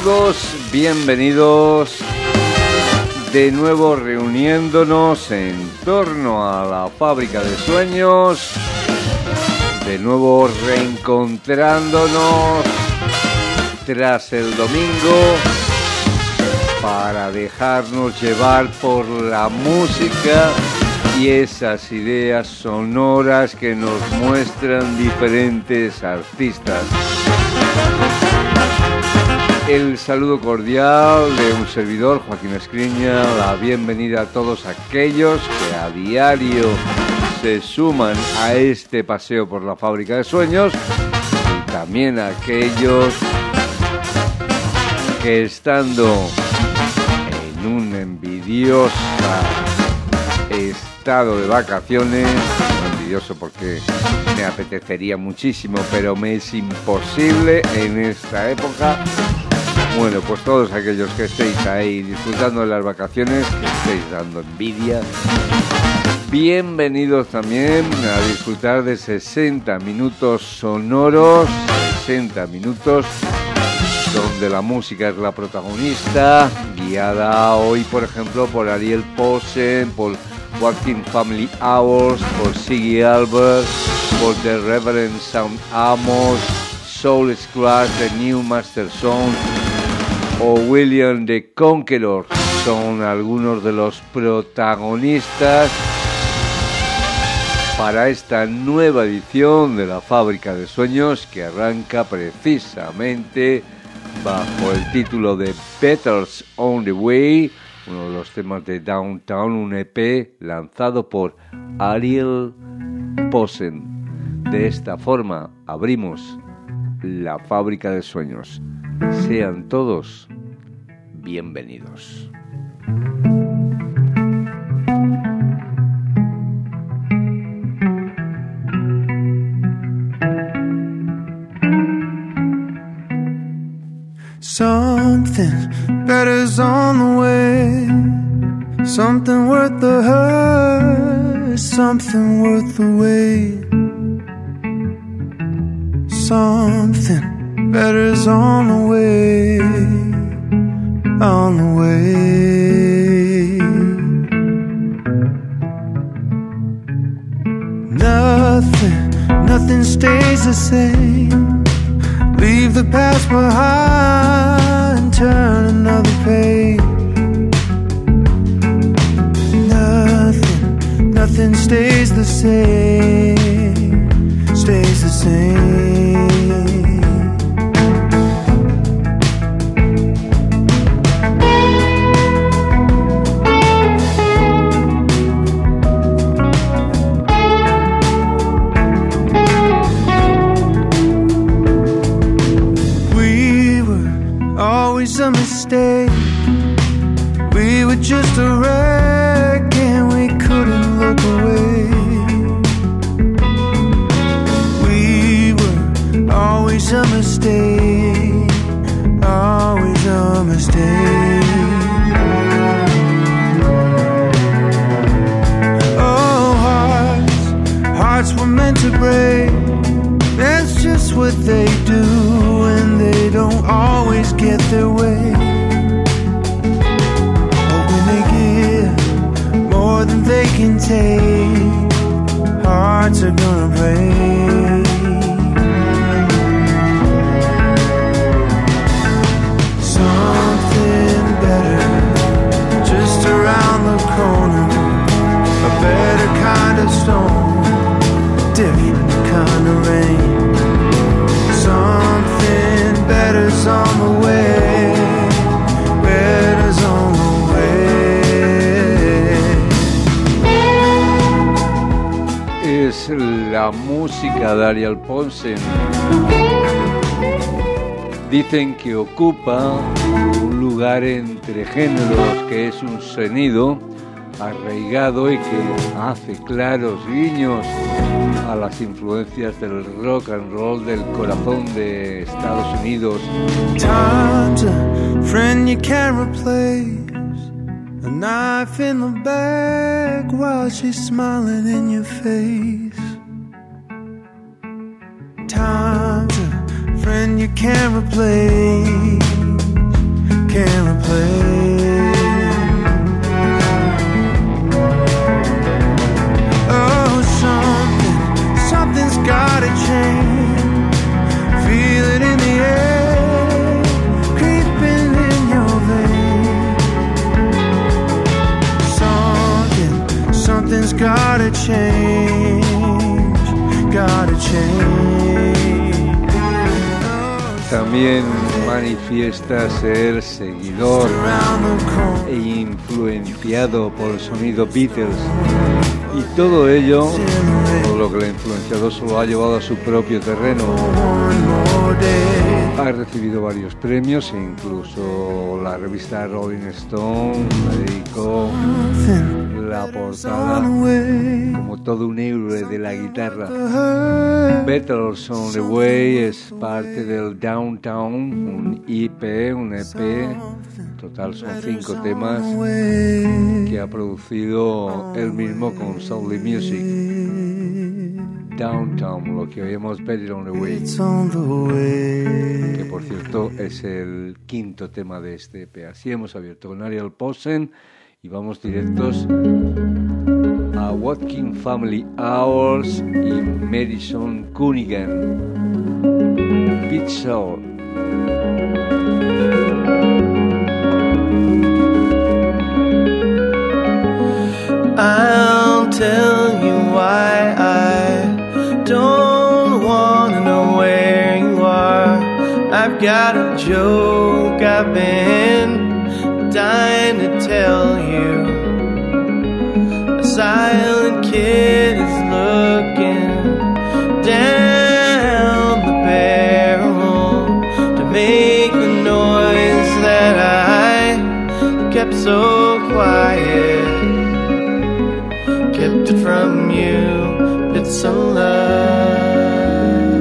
amigos? Bienvenidos de nuevo reuniéndonos en torno a la Fábrica de Sueños, de nuevo reencontrándonos tras el domingo para dejarnos llevar por la música y esas ideas sonoras que nos muestran diferentes artistas. El saludo cordial de un servidor, Joaquín Escriña, la bienvenida a todos aquellos que a diario se suman a este paseo por la Fábrica de Sueños y también a aquellos que estando en un envidioso estado de vacaciones, envidioso porque me apetecería muchísimo, pero me es imposible en esta época. Bueno, pues todos aquellos que estéis ahí disfrutando de las vacaciones, que estéis dando envidia, bienvenidos también a disfrutar de 60 minutos sonoros, 60 minutos donde la música es la protagonista, guiada hoy, por ejemplo, por Ariel Posen, por Walking Family Hours, por Ziggy Albert, por The Reverend Sam Amos, Soul Scratch, The New Master Sound o William the Conqueror. Son algunos de los protagonistas para esta nueva edición de la Fábrica de Sueños que arranca precisamente bajo el título de Petals on the Way, uno de los temas de Downtown, un EP lanzado por Ariel Posen. De esta forma abrimos la Fábrica de Sueños. Sean todos bienvenidos. Something better's on the way, something worth the hurt, something worth the wait. Something better's on the way, on the way. Nothing stays the same. Leave the past behind, turn another page. Nothing stays the same, stays the same. A mistake. We were just a wreck and we couldn't look away. We were always a mistake, always a mistake. Oh, hearts were meant to break. That's just what they do, and they don't always get their way. But when they give more than they can take, hearts are gonna break. Something better just around the corner, a better kind of storm, different kind of rain. Something better's on the way, better's on the way. Es la música de Ariel Posen. Dicen que ocupa un lugar entre géneros, que es un sonido arraigado y que hace claros guiños a las influencias del rock and roll del corazón de Estados Unidos. Time's a friend you can't replace, a knife in the back while she's smiling in your face. Time's a friend you can't replace, can't replace. Oh, something's gotta change. Feel it in the air, creeping in your veins. Something's gotta change, gotta change. También manifiesta ser seguidor e influenciado por el sonido Beatles. Y todo ello, todo lo que le ha influenciado, se lo ha llevado a su propio terreno. Ha recibido varios premios, incluso la revista Rolling Stone le dedicó la portada como todo un héroe de la guitarra. Beatles on the Way es parte del Downtown, un EP, total son 5 temas que ha producido él mismo con Soully Music. Downtown, lo que oímos, Better on the Way, que por cierto es el 5º tema de este EP. Así hemos abierto con Ariel Posen y vamos directos a Watkin Family Hours y Madison Cunningham. Beat Soul. I'll tell you why I don't wanna know where you are. I've got a joke I've been dying to tell you. A silent kid is looking down the barrel to make the noise that I kept so quiet. Kept it from you, bits of love.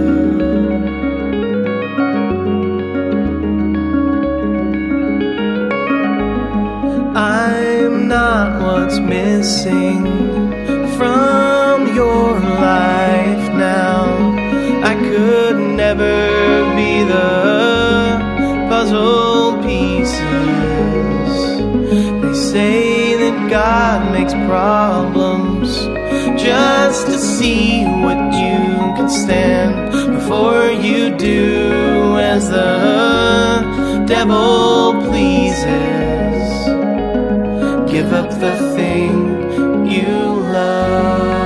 I'm not what's missing from your life now. I could never be the puzzle pieces. They say that God makes problems just to see what you can stand before you do as the devil pleases. Give up the thing you love.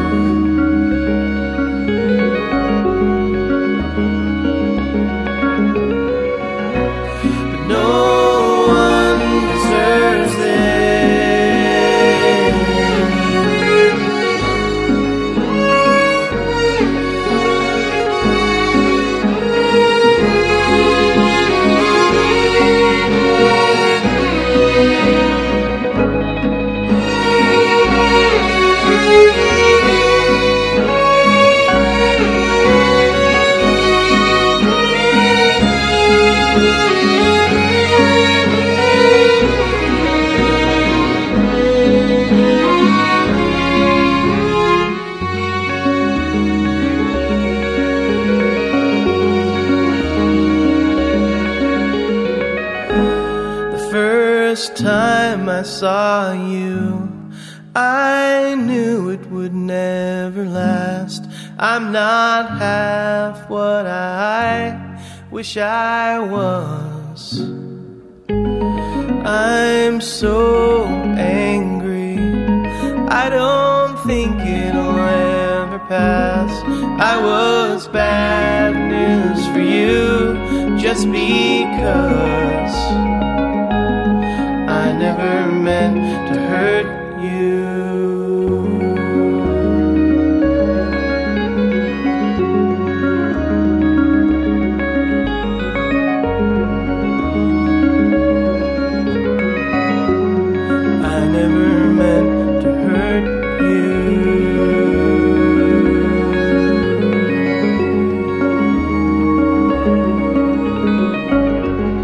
But no one deserves it. Time I saw you, I knew it would never last. I'm not half what I wish I was. I'm so angry, I don't think it'll ever pass. I was bad news for you just because I never meant to hurt you. I never meant to hurt you.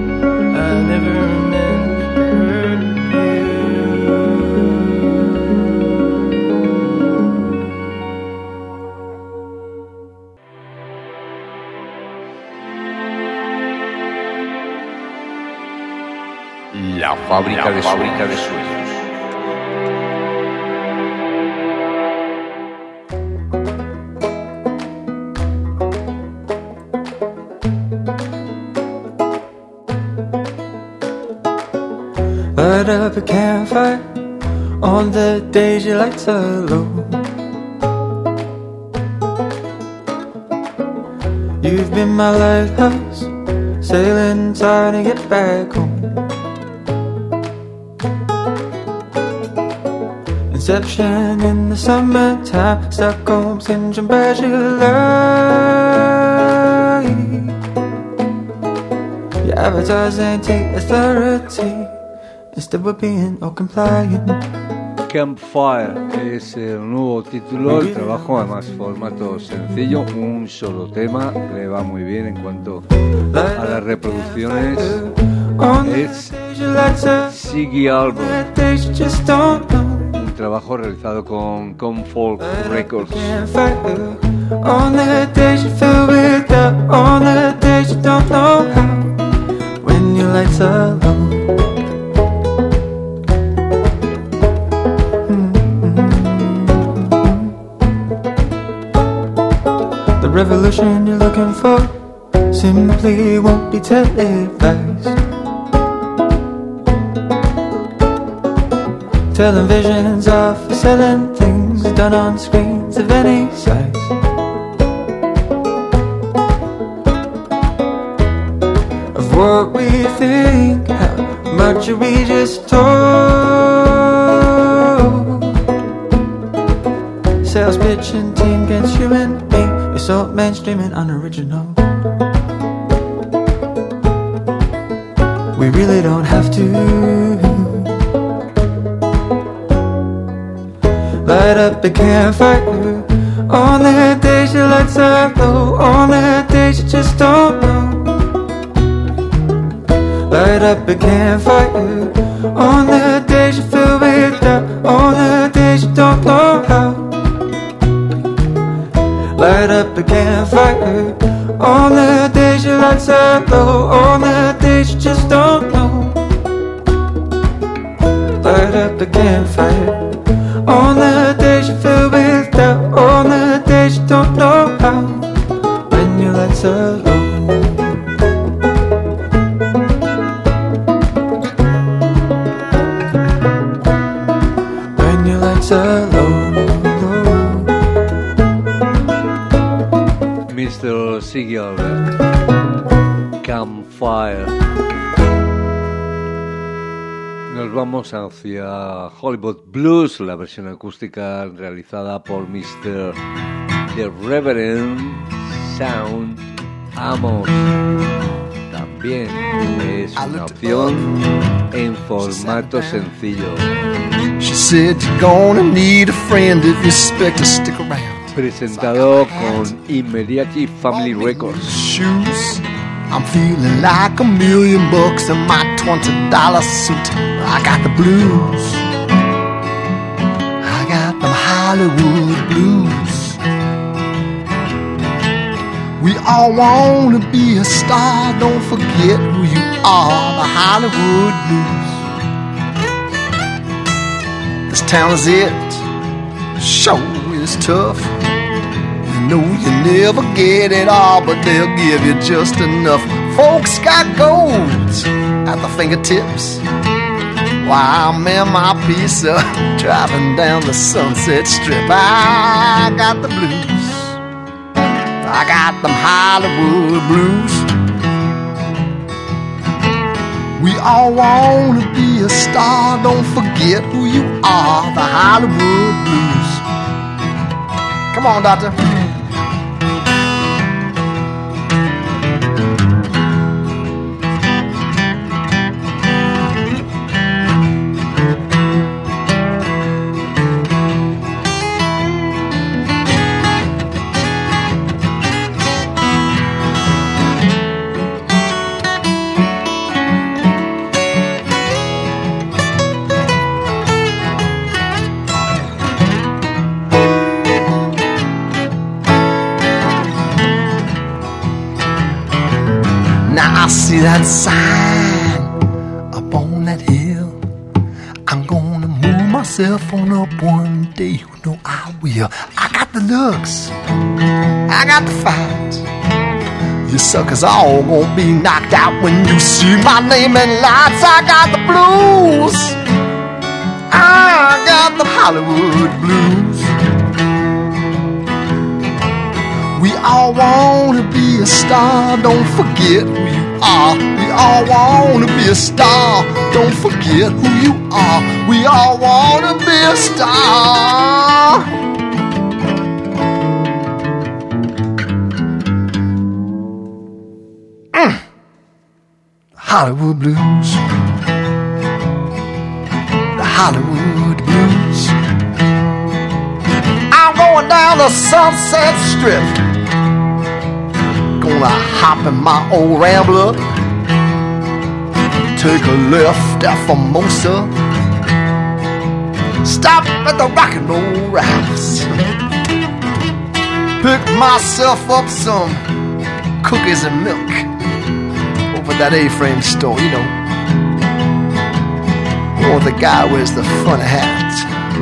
I never meant to hurt you. La fábrica de sueños. Light up a campfire on the days your lights are low. You've been my lighthouse, sailing trying to get back home. Inception in the summertime, Stockholm's engine Bergerac. Your avatars ain't take authority, instead we're being all compliant. Campfire es el nuevo título, el trabajo además formato sencillo, un solo tema, le va muy bien en cuanto a las reproducciones. Es Ziggy Album, un trabajo realizado con Folk Records. On the days you feel without, on the days you don't know how, when your lights are low. The revolution you're looking for simply won't be televised. Telling visions of selling things done on screens of any size. Of what we think, how much are we just told? Sales pitch and team against you and me, it's all mainstream and unoriginal. We really don't have to. Light up the campfire on the days your lights are low, on the days you just don't know. Light up a campfire on the days you feel without, on the days you don't know how. Light up a campfire on the days your lights are low, on the days you just don't know. Light up the campfire on the days you feel without, on the days you don't know how, when your lights are low. When your lights are low, Mr. Ziggy Album, Campfire. Nos vamos hacia Hollywood Blues, la versión acústica realizada por Mr. The Reverend Sound Amos. También es una opción en formato sencillo. She said you're gonna need a friend if you expect to stick around. Presentado con Immediati Family Records. Shoes. I'm feeling like $1,000,000 in my $20 suit. I got the blues. I got them Hollywood blues. We all wanna be a star. Don't forget who you are. The Hollywood blues. This town is it. Show is tough. You know you never get it all, but they'll give you just enough. Folks got gold at the fingertips, while I'm in my pizza driving down the Sunset Strip. I got the blues. I got them Hollywood blues. We all wanna be a star. Don't forget who you are. The Hollywood blues. Come on, doctor. I see that sign up on that hill. myself on up one day. You know I will. I got the looks, I got the fight. You suckers all gonna be knocked out when you see my name in lights. I got the blues, I got the Hollywood blues. We all wanna be a star, don't forget who you are. We all wanna be a star, don't forget who you are. We all wanna be a star. Hollywood blues, the Hollywood blues. I'm going down the Sunset Strip, gonna hop in my old Rambler, take a left at Formosa, stop at the Rock and Roll Ralph's, pick myself up some cookies and milk over that A-frame store, you know, or the guy wears the funny hat.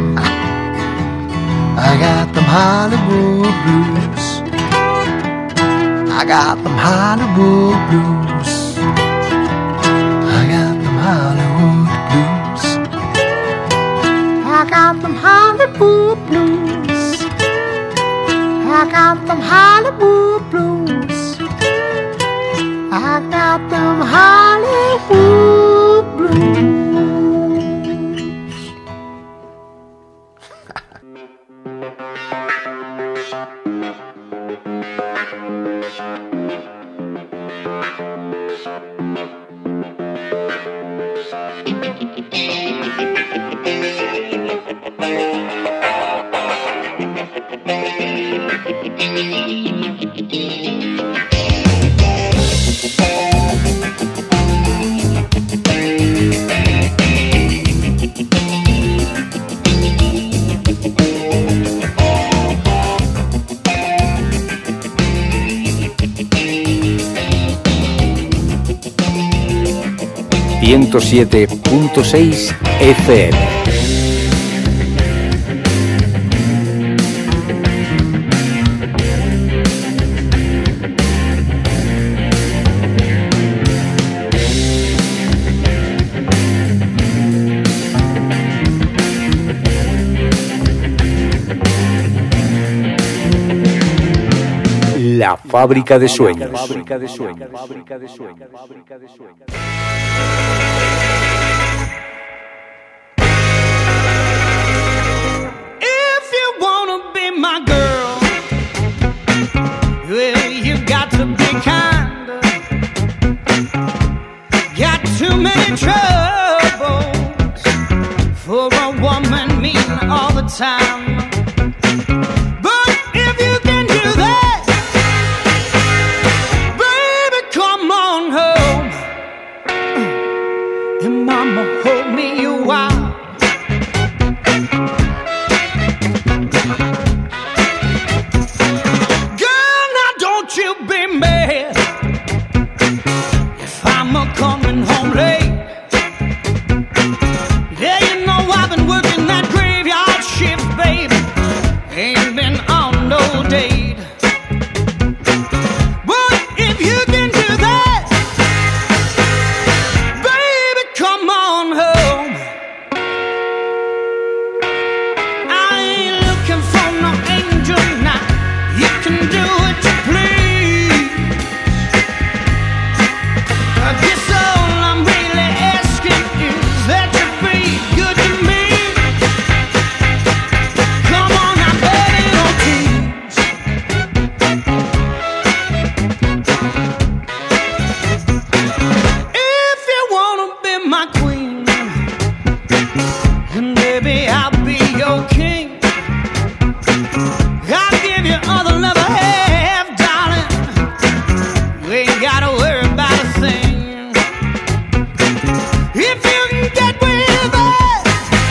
I got them Hollywood blues, I got them Hollywood blues, I got them Hollywood blues, I got them Hollywood blues, I got them Hollywood blues, I got them Hollywood blues. .6 FM. La fábrica de sueños. My girl, well, you got to be kind. Got too many troubles for a woman mean all the time. But if you can do that, baby, come on home. And mama, hold me a while. Coming home late. Yeah, you know I've been working that graveyard shift, baby. Ain't been on no date. But if you can do that, baby, come on home. I ain't looking for no angel now. You can do what you please. I guess all I'm really asking is that you be good to me. Come on now, baby, don't tease. If you wanna be my queen, then baby I'll be your king. I'll give you all the love I have, darling. You ain't gotta worry about a thing. If you can get with us,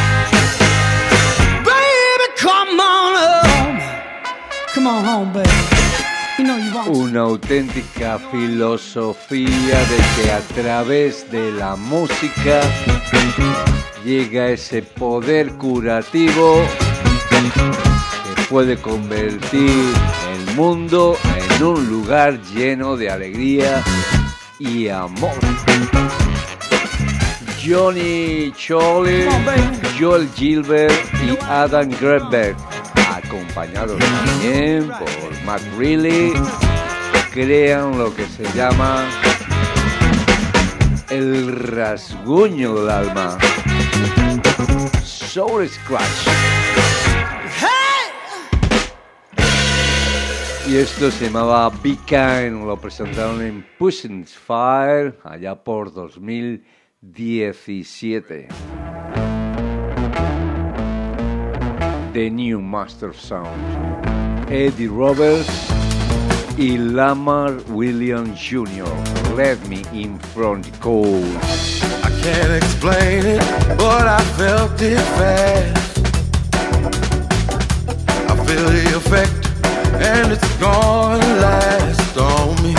baby, come on home. Come on home, baby. You know you want to. Una auténtica filosofía de que a través de la música llega ese poder curativo que puede convertir el mundo en un lugar lleno de alegría y amor. Johnny Chole, Joel Gilbert y Adam Greenberg, acompañados también por Matt Reilly, crean lo que se llama el rasguño del alma, Soul Scratch. Y esto se llamaba Be Kind, lo presentaron en Pushing Fire allá por 2017. The New Master Sound, Eddie Roberts y Lamar Williams Jr. Let Me In From The Cold. I can't explain it, but I felt it fast. I feel the effect, and it's gonna last on me.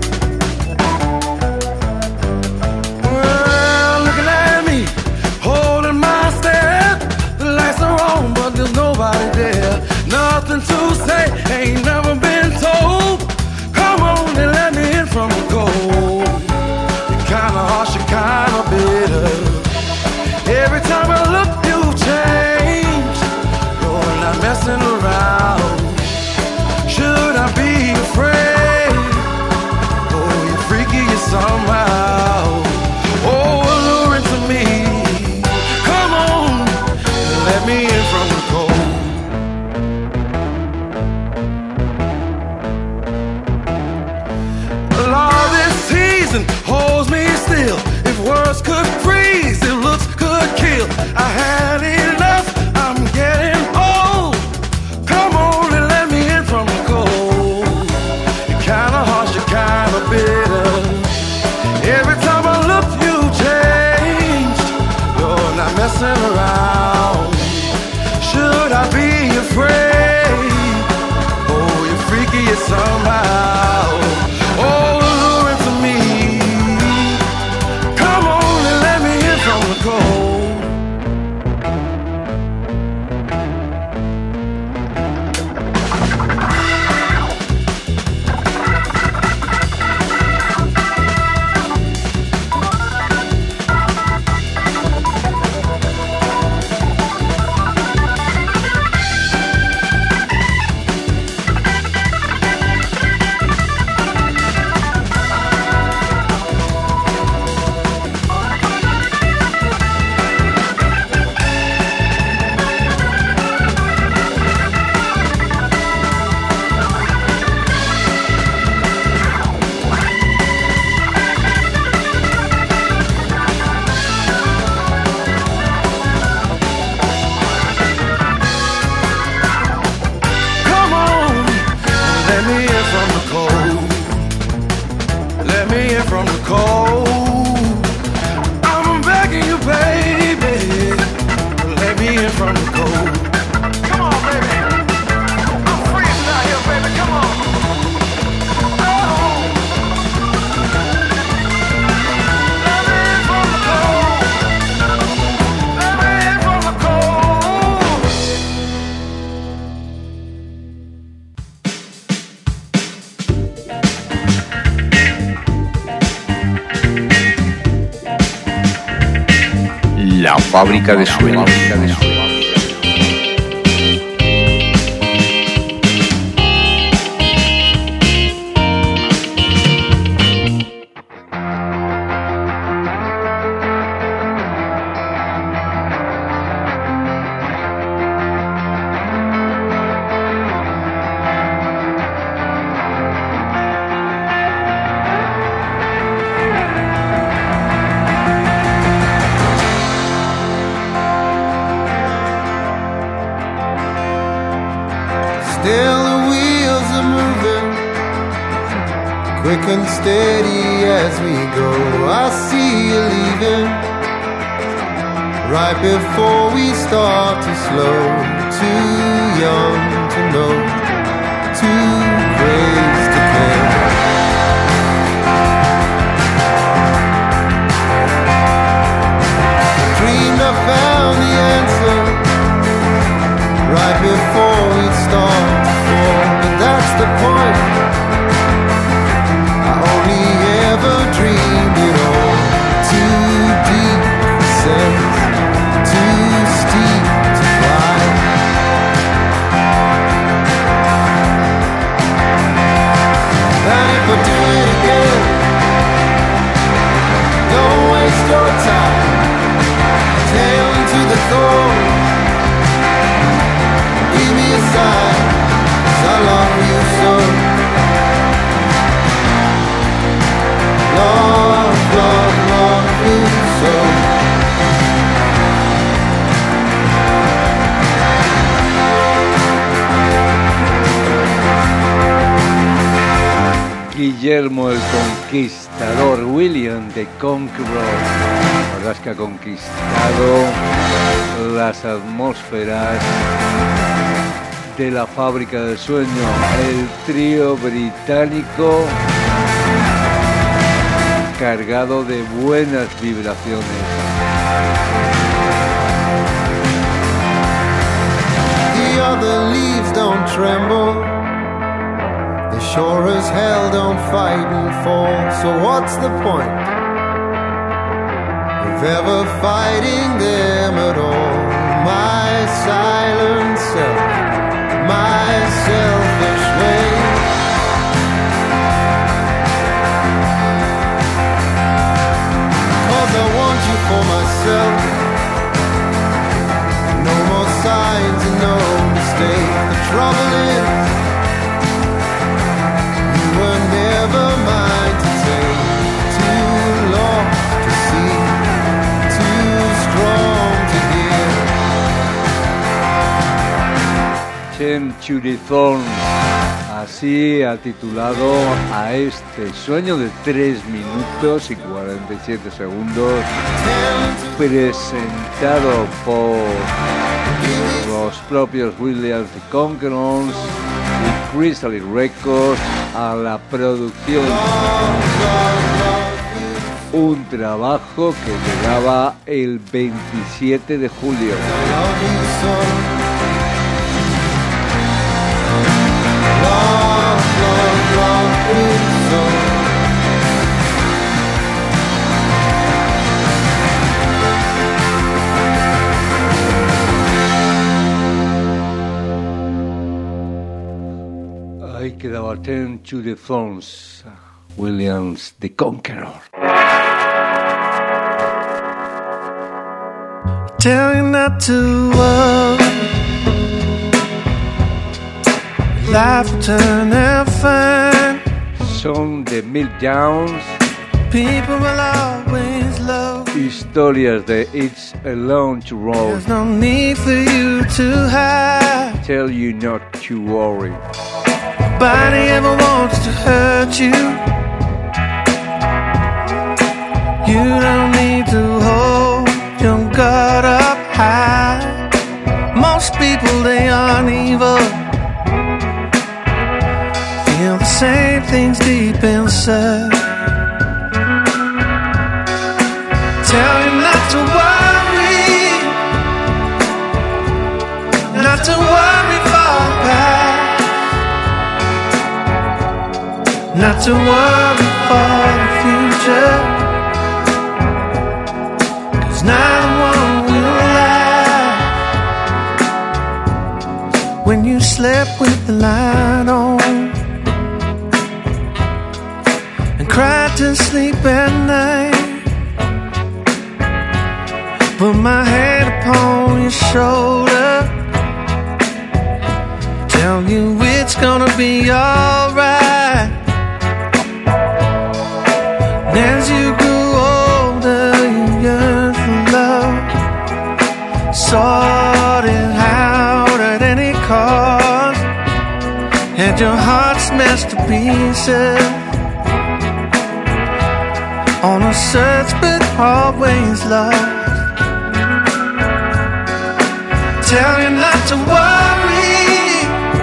Well, looking at me, holding my step. The lights are on, but there's nobody there. Nothing to say, ain't never been told. Come on and let me in from the cold. You're kinda harsh, you're kinda bitter. Every time I look, you've changed. You're not messing around. Should I be afraid? Oh, you're freaky somehow. Oh, alluring to me. Come on, let me in from the cold. Lord, this season holds me still. If words could freeze, if looks could kill. I had enough, I'm getting old. Come on and let me in from the cold. You're kinda harsh, you're kinda bitter. Every time I look, you changed. You're not messing around. Should I be afraid? Oh, you're freaky somehow. Oh, alluring to me. Come on and let me in from the cold. La fábrica de sueños. Still the wheels are moving, quick and steady as we go. I see you leaving, right before we start to slow. Too young to know, too crazy to care. Dreamed I found Guillermo el Conquistador, William the Conqueror. La verdad es que ha conquistado las atmósferas de la fábrica del sueño. El trío británico cargado de buenas vibraciones. The other leaves don't tremble, the sure as hell don't fight and fall. So what's the point of ever fighting them at all? My silent self, my selfish way. 'Cause I want you for myself. No more signs and no mistake. The trouble is, you were never mine to take. Too long to see, too strong to hear. Chained to the Thorns, así ha titulado a este sueño de 3 minutos y 47 segundos, presentado por los propios Williams the Conquerors y Chrysalis Records a la producción. Un trabajo que llegaba el 27 de julio. Ahí quedaba Chained to the Thorns, Williams the Conqueror. Tell you not to worry, life will turn out fine. Son de Milt Jones, People will always love you. historias de It's a Long Road. There's no need for you to hide. Tell you not to worry. Nobody ever wants to hurt you. You don't need to hold your guard up high. Most people, they aren't evil. Feel the same things deep inside. Tell you not to worry, not to worry for the past, not to worry for the future, 'cause neither one will last. When you slept with the light on and cried to sleep at night, put my head upon your shoulder, tell you it's gonna be alright. And as you grew older, you yearned for love, sought it out at any cost, had your heart smashed to pieces on a search but always lost. Tell you not to worry,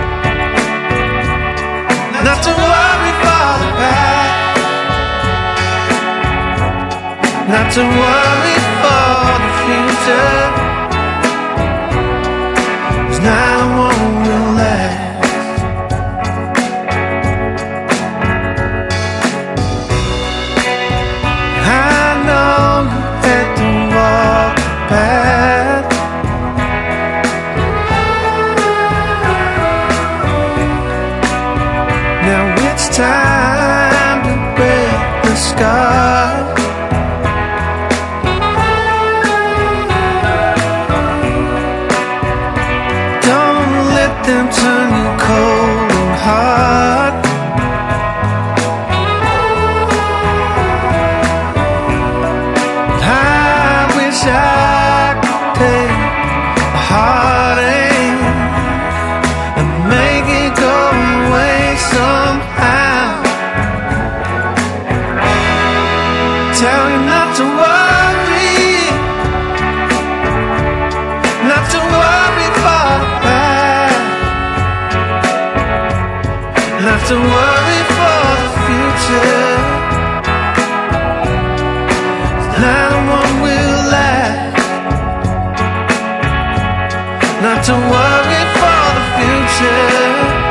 not to worry for the past, not to worry for the future, 'cause neither one will last. I know you had to walk the path. Now it's time to break the scar. to worry for the future. Neither one will last. Not to worry for the future.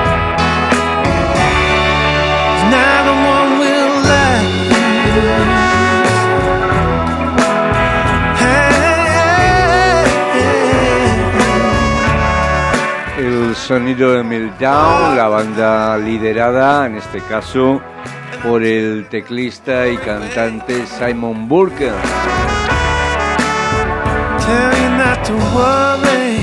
Neither one will last. El sonido de Meltdown, la banda liderada en este caso por el teclista y cantante Simon Burke. Tell you not to worry.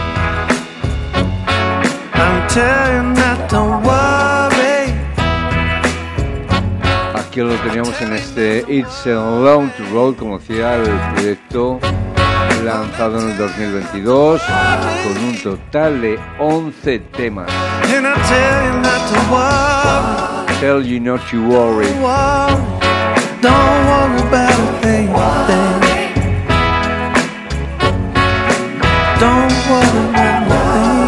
I'm telling you not to worry. Aquí lo teníamos en este It's a Long Road, como decía, el proyecto lanzado en el 2022 con un total de 11 temas. And I tell you not to worry. Tell you not to worry. Don't worry about a thing. Don't worry about a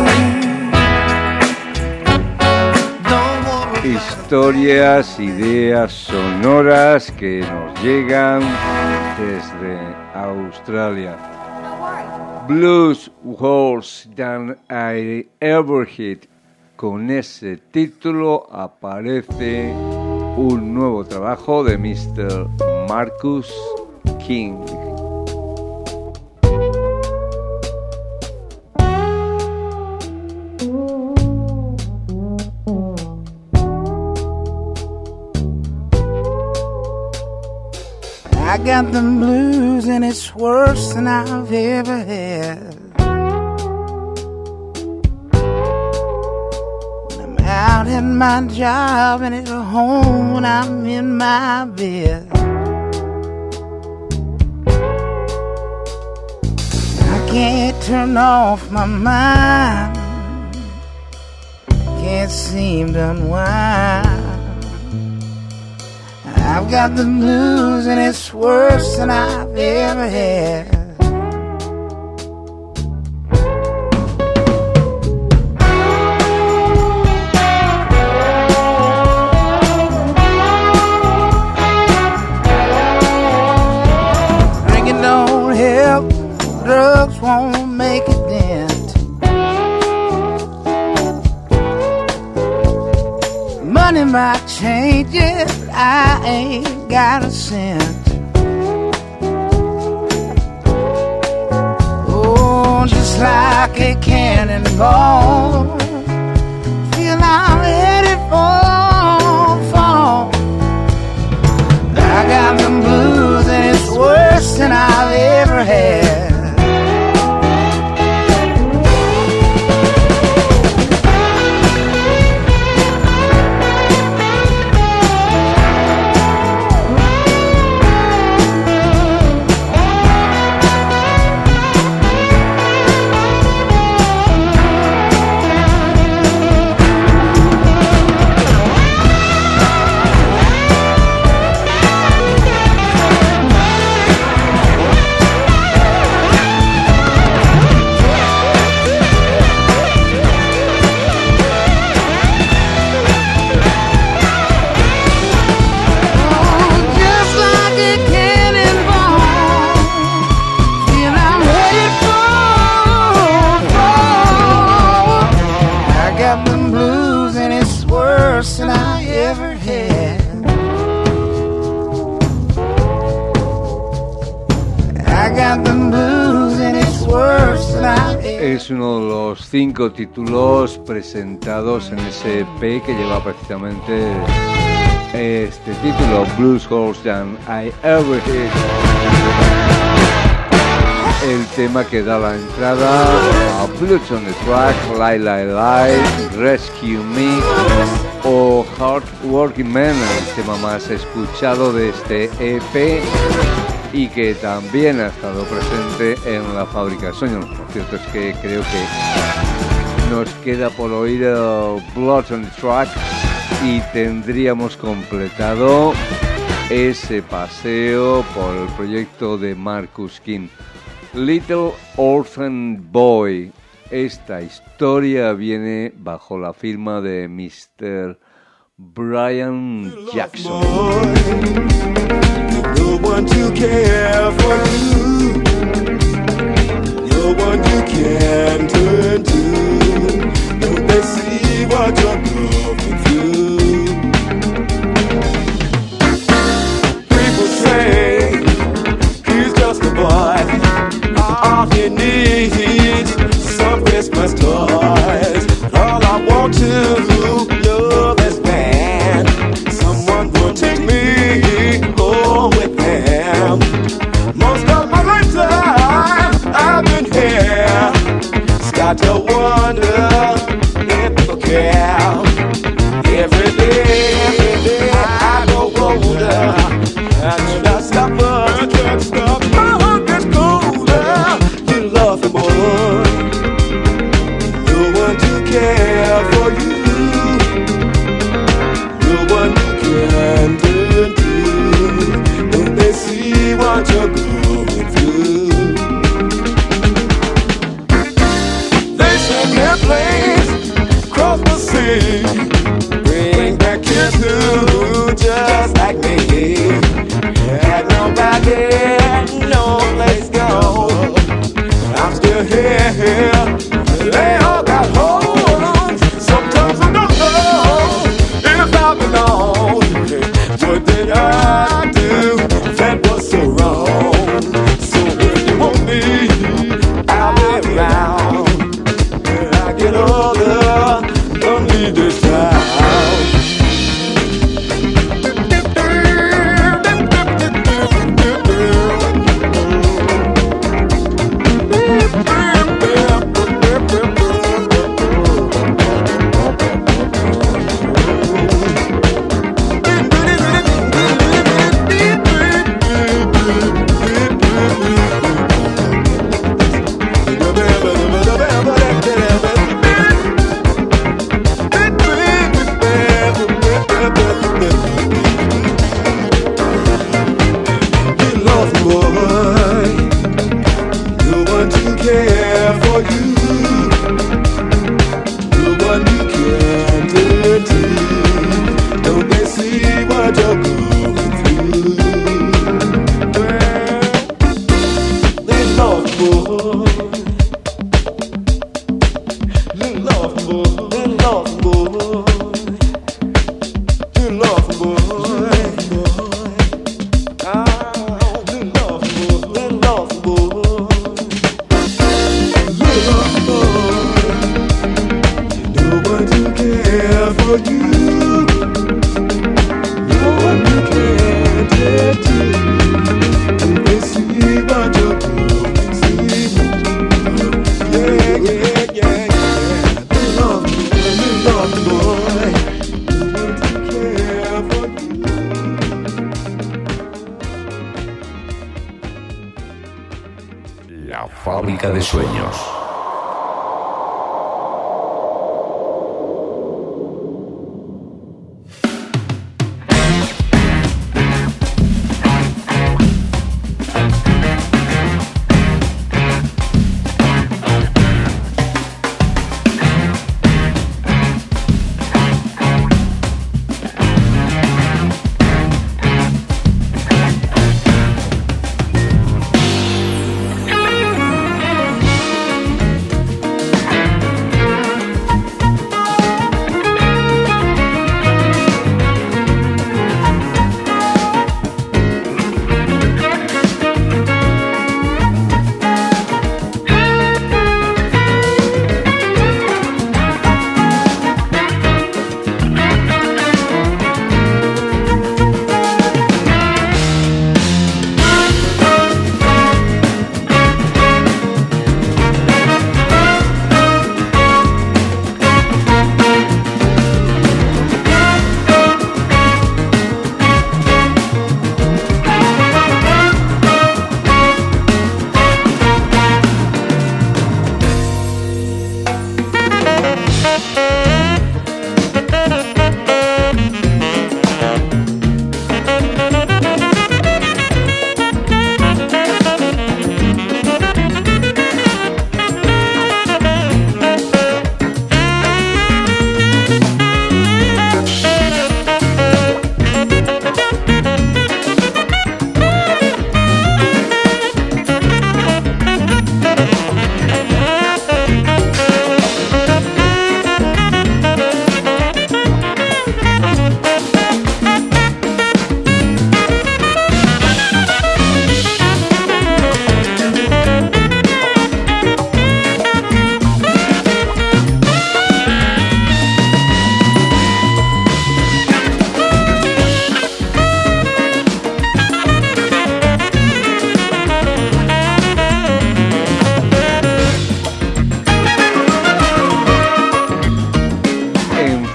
thing. Don't worry. Historias, ideas sonoras que nos llegan desde Australia. Blues Worse Than I Ever Hit. Con ese título aparece un nuevo trabajo de Mr. Marcus King. I got the blues and it's worse than I've ever had. When I'm out at my job and at home when I'm in my bed. I can't turn off my mind. Can't seem to unwind. I've got the blues and it's worse than I've ever had. Drinking don't help, drugs won't make a dent. Money might change it, I ain't got a cent. Oh, just like a cannonball, feel I'm headed for fall. I got the blues and it's worse than I've ever had. Es uno de los 5 títulos presentados en ese EP que lleva precisamente este título, Blues Worse Than I Ever Hit. El tema que da la entrada a Blood on the Track, Lie Lie Lie, Rescue Me o Hard Working Man, el tema más escuchado de este EP y que también ha estado presente en la Fábrica de Sueños. Lo cierto es que creo que nos queda por oír Blood on the Track y tendríamos completado ese paseo por el proyecto de Marcus King. Little Orphan Boy. Esta historia viene bajo la firma de Mr. Brian Jackson. No one to care for you, no one you can turn to. Don't they see what you're going through? People say he's just a boy, all he needs some Christmas toys. All I want to love is man, someone will take me home with them. Most of my lifetime I've been here, start to wonder if people care. Every day I go older, I can't stop, I can't stop. My heart gets colder. You love me more, no one to care for you, no one you can turn to. Don't they see what you're going through? They send their planes across the sea, bring back kids who just like me. Had nobody, no place to go. I'm still here. They all got homes. Sometimes I don't know if I belong. What did I do that was so wrong? So when you want me, I'll be around. When I get older, don't need this town. La fábrica de sueños.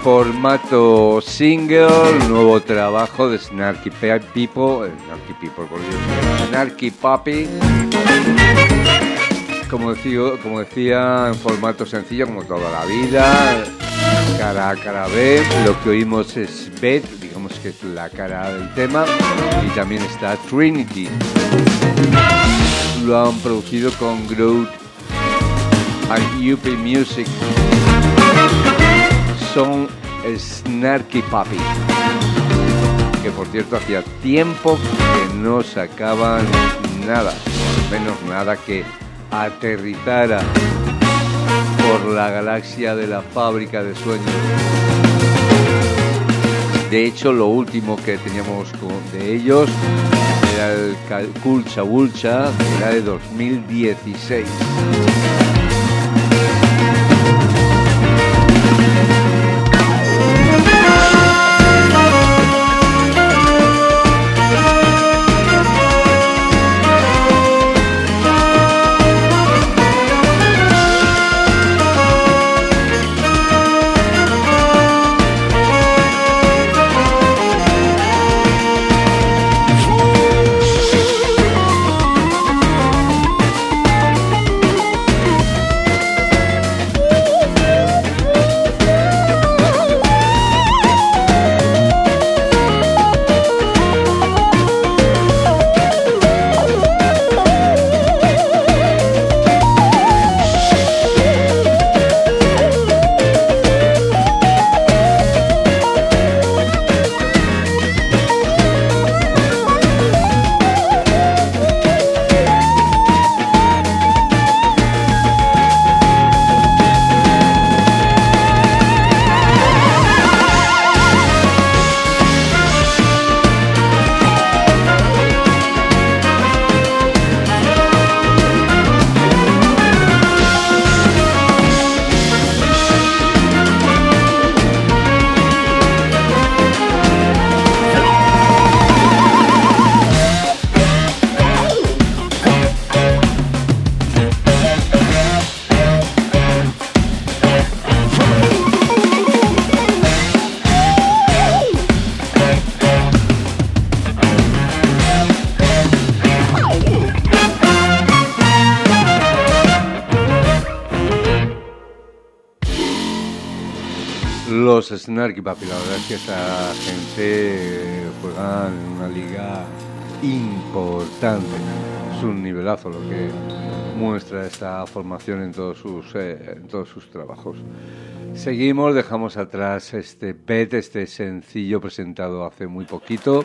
formato single, nuevo trabajo de Snarky Puppy. Como decía, en formato sencillo, como toda la vida, cara A, cara B. Lo que oímos es Beth, digamos que es la cara A del tema, y también está Trinity. Lo han producido con Groot and UP Music. Son Snarky Puppy, que por cierto hacía tiempo que no sacaban nada, menos nada que aterrizara por la galaxia de la fábrica de sueños. De hecho, lo último que teníamos de ellos era el Culcha Vulcha, que era de 2016. Los Snarky Puppy, la verdad es que esta gente juega en una liga importante. Es un nivelazo lo que muestra esta formación en todos sus trabajos. Seguimos, dejamos atrás este sencillo presentado hace muy poquito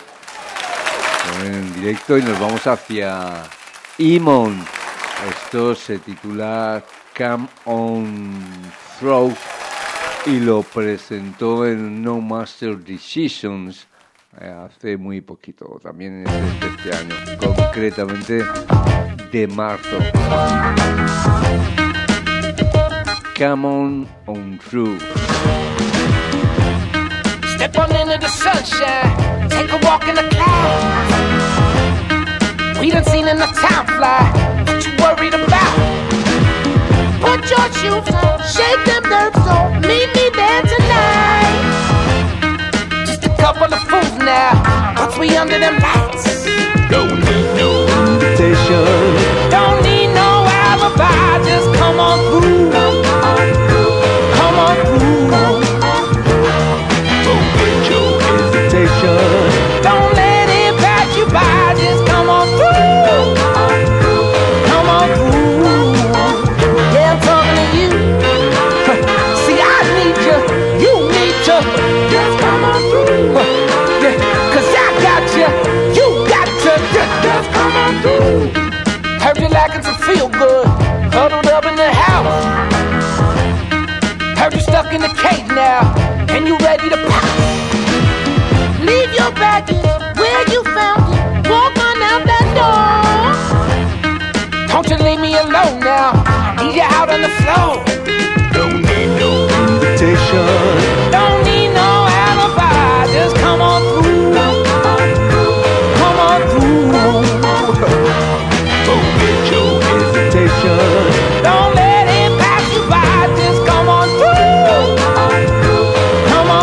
en directo, y nos vamos hacia Emon. Esto se titula Come On Through y lo presentó en No Master Decisions hace muy poquito, también este año, concretamente de marzo. Come on through. Step on into the sunshine, take a walk in the clouds. We done seen enough time fly, what you worried about? Put your shoes on, shake them nerves on, meet me there tonight. Just a couple of fools now, once we under them lights. Don't need no invitation. Don't need no alibi, just come on through. Come on through. Don't get your hesitation. Don't let it pass you by, just come on through. Come on through. Yeah, I'm talking to you. See, I need you, you need you. Just come on through. Yeah, 'cause I got you, you got you. Just come on through. Heard you like it to feel good, huddled up in the house. Heard you stuck in the cage now, and you ready to pop. Leave your baggage where you found it, walk on out that door. Don't you leave me alone now, need you out on the floor. Don't need no invitation. Don't need no alibi, just come on through. Come on through. Don't get your hesitation. Don't let it pass you by, just come on through. Come on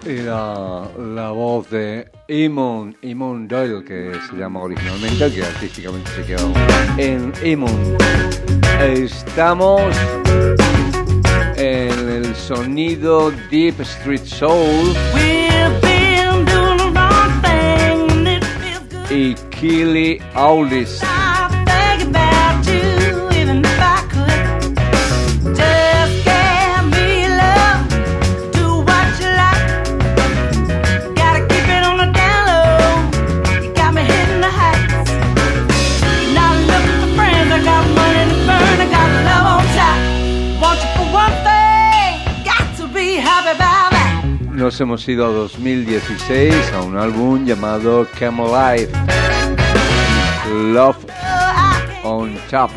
Era la voz de Eamon Doyle, que se llama originalmente, que artísticamente se quedó en Eamon. Estamos en el sonido Deep Street Soul y Kelly Aulis. Nos hemos ido a 2016 a un álbum llamado Come Alive, Love on Top.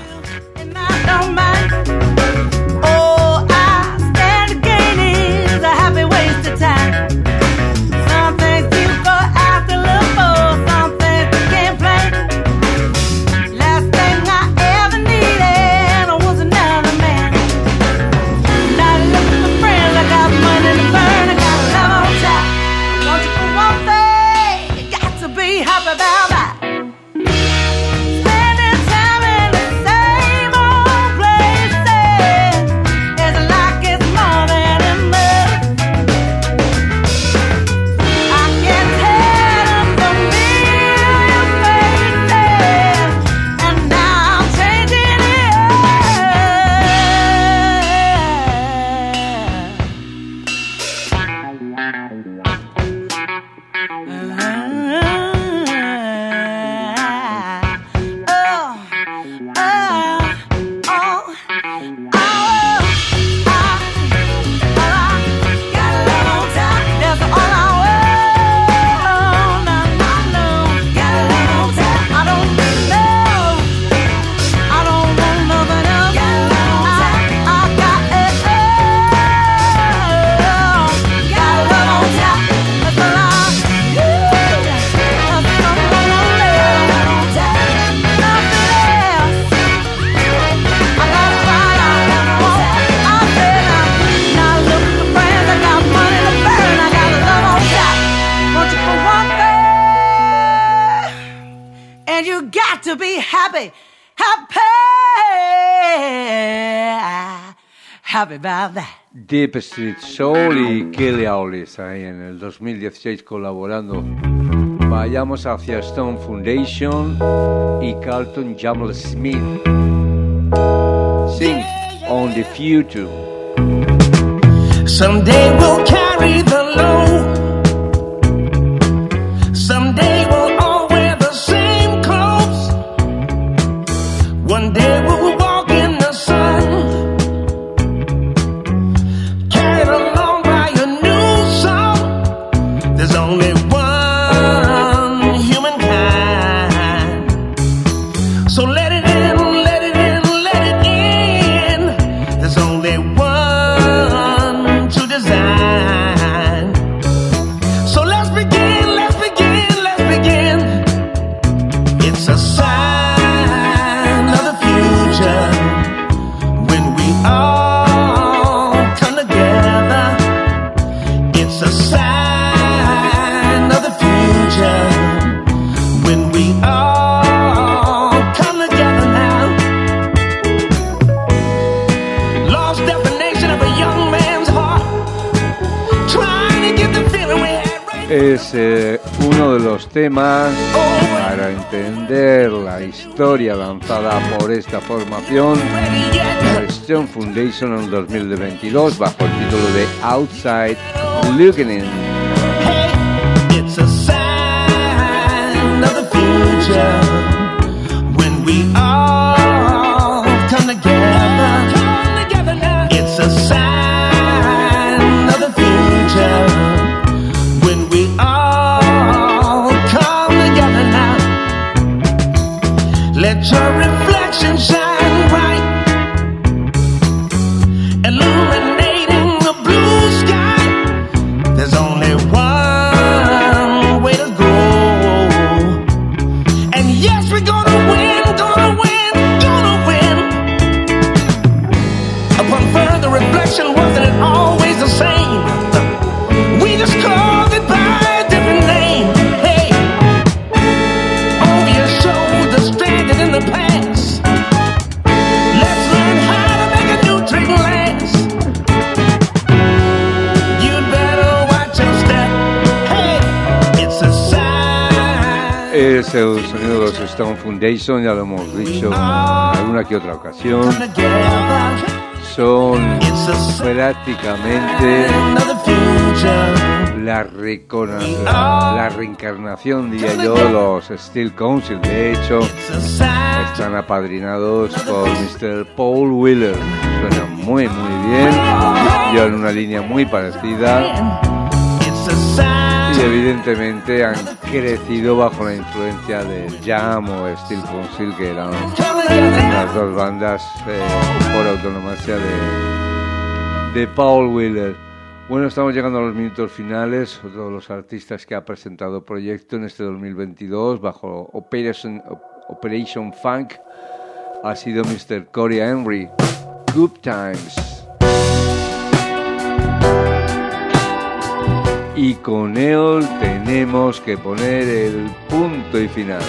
Deep Street Soul y Kelly Aulis ahí en el 2016 colaborando. Vayamos hacia Stone Foundation y Carlton Jamal Smith. Sing On the Future. Someday we'll carry the load. Someday we'll all wear the same clothes. One day we'll walk in the sun. There's only one humankind. So let it in, let it in, let it in. There's only one to design. So let's begin, let's begin, let's begin. It's a sign of the future when we all come together. It's a sign when we all come together now. Lost definition of a young man's heart, trying to get the feeling we had right. Es uno de los temas para entender la historia lanzada por esta formación, la Stone Foundation en 2022 bajo el título de Outside Looking In. It's a sign of the future when we all come together. It's a sign of the future when we all come together now. Let your reflection shine bright, illuminating the blue sky. There's only one way to go. And yes, we're gonna win, gonna win, gonna win. Upon further reflection, wasn't it always the same? We just call es el sonido de los Stone Foundation, ya lo hemos dicho en alguna que otra ocasión. Son prácticamente la reencarnación, diría yo, de los Steel Council. De hecho, están apadrinados por Mr. Paul Wheeler. Suena muy bien, llevan una línea muy parecida y evidentemente han crecido bajo la influencia del Jam o Steel Council, que eran las dos bandas por autonomía de Paul Wheeler. Bueno, estamos llegando a los minutos finales. Otro de los artistas que ha presentado el proyecto en este 2022 bajo Operation Funk ha sido Mr. Corey Henry. Good Times. Y con él tenemos que poner el punto y final.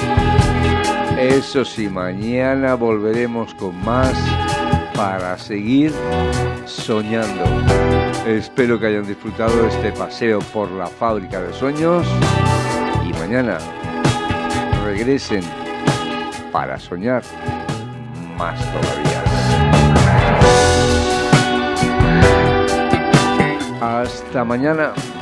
Eso sí, mañana volveremos con más para seguir soñando. Espero que hayan disfrutado de este paseo por la fábrica de sueños y mañana regresen para soñar más todavía. Hasta mañana.